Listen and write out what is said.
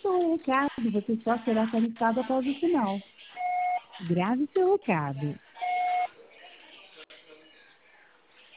encontrou o recado. Você só será tarifado após o sinal. Grave seu recado.